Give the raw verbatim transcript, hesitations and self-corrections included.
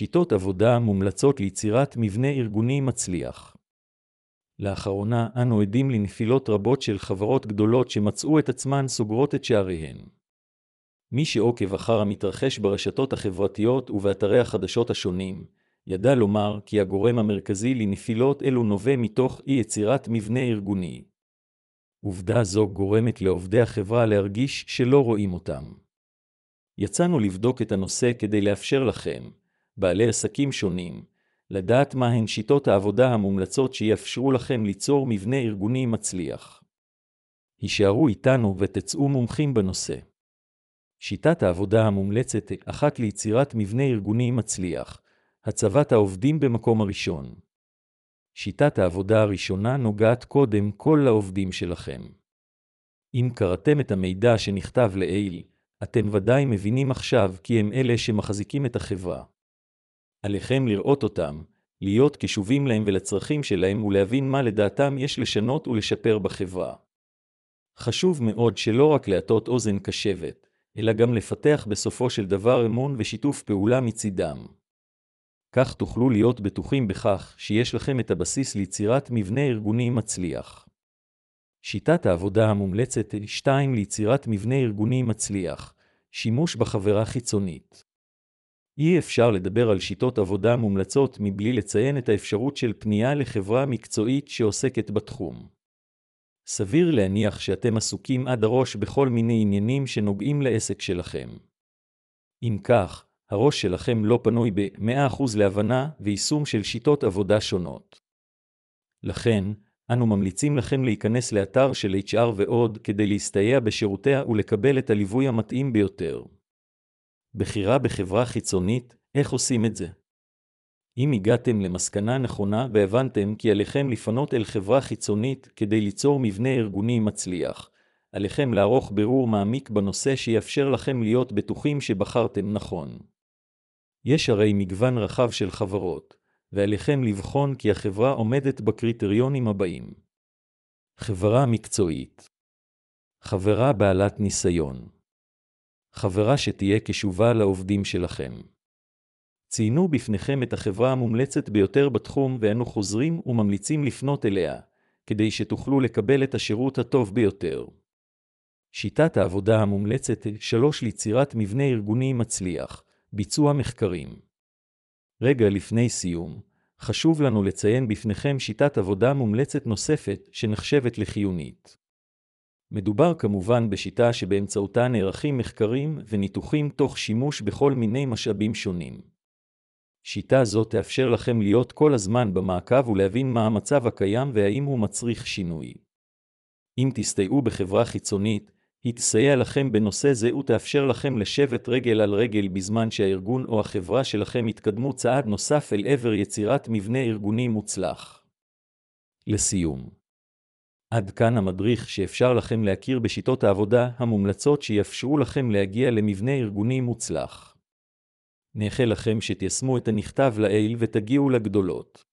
שיטות עבודה מומלצות ליצירת מבנה ארגוני מצליח. לאחרונה אנו עדים לנפילות רבות של חברות גדולות שמצאו את עצמן סוגרות את שעריהן. מי שעוקב אחר המתרחש ברשתות החברתיות ובאתרי החדשות השונים, ידע לומר כי הגורם המרכזי לנפילות אלו נובע מתוך אי יצירת מבנה ארגוני. עובדה זו גורמת לעובדי החברה להרגיש שלא רואים אותם. יצאנו לבדוק את הנושא כדי לאפשר לכם, בעלי עסקים שונים, לדעת מהן שיטות העבודה המומלצות שיאפשרו לכם ליצור מבנה ארגוני מצליח. הישארו איתנו ותצאו מומחים בנושא. שיטת העבודה המומלצת אחת ליצירת מבנה ארגוני מצליח, הצבת העובדים במקום הראשון. שיטת העבודה הראשונה נוגעת קודם כל לעובדים שלכם. אם קראתם את המידע שנכתב לעיל, אתם ודאי מבינים עכשיו כי הם אלה שמחזיקים את החברה. עליכם לראות אותם, להיות קשובים להם ולצרכים שלהם ולהבין מה לדעתם יש לשנות ולשפר בחברה. חשוב מאוד שלא רק להטות אוזן קשבת, אלא גם לפתח בסופו של דבר אמון ושיתוף פעולה מצידם. כך תוכלו להיות בטוחים בכך שיש לכם את הבסיס ליצירת מבנה ארגוני מצליח. שיטת העבודה המומלצת שתיים ליצירת מבנה ארגוני מצליח, שימוש בחברה חיצונית. אי אפשר לדבר על שיטות עבודה מומלצות מבלי לציין את האפשרות של פנייה לחברה מקצועית שעוסקת בתחום. סביר להניח שאתם עסוקים עד הראש בכל מיני עניינים שנוגעים לעסק שלכם. אם כך, הראש שלכם לא פנוי ב-מאה אחוז להבנה ויישום של שיטות עבודה שונות. לכן, אנו ממליצים לכם להיכנס לאתר של אייץ' אר ועוד כדי להסתייע בשירותיה ולקבל את הליווי המתאים ביותר. בחירה בחברה חיצונית, איך עושים את זה? אם הגעתם למסקנה נכונה והבנתם כי עליכם לפנות אל חברה חיצונית כדי ליצור מבנה ארגוני מצליח, עליכם לערוך בירור מעמיק בנושא שיאפשר לכם להיות בטוחים שבחרתם נכון. יש הרי מגוון רחב של חברות, ועליכם לבחון כי החברה עומדת בקריטריונים הבאים. חברה מקצועית. חברה בעלת ניסיון. חברה שתהיה קשובה לעובדים שלכם. ציינו בפניכם את החברה המומלצת ביותר בתחום ואנו חוזרים וממליצים לפנות אליה, כדי שתוכלו לקבל את השירות הטוב ביותר. שיטת העבודה המומלצת שלוש ליצירת מבנה ארגוני מצליח, ביצוע מחקרים. רגע לפני סיום, חשוב לנו לציין בפניכם שיטת עבודה מומלצת נוספת שנחשבת לחיונית. מדובר כמובן בשיטה שבאמצעותה נערכים מחקרים וניתוחים תוך שימוש בכל מיני משאבים שונים. שיטה זו תאפשר לכם להיות כל הזמן במעקב ולהבין מה המצב הקיים והאם הוא מצריך שינוי. אם תסתייעו בחברה חיצונית, היא תסייע לכם בנושא זה ותאפשר לכם לשבת רגל על רגל בזמן שהארגון או החברה שלכם יתקדמו צעד נוסף אל עבר יצירת מבנה ארגוני מוצלח. לסיום. עד כאן המדריך שאפשר לכם להכיר בשיטות העבודה המומלצות שיאפשרו לכם להגיע למבנה ארגוני מוצלח. נאחל לכם שתיישמו את הנכתב לעיל ותגיעו לגדולות.